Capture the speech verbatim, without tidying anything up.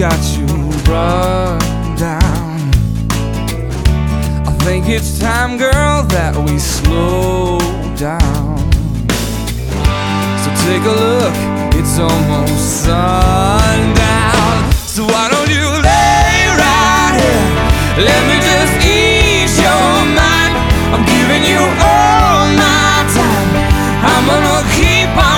got you run down. I think it's time, girl, that we slow down. So take a look, it's almost sundown. So why don't you lay right here, let me just ease your mind. I'm giving you all my time, I'm gonna keep on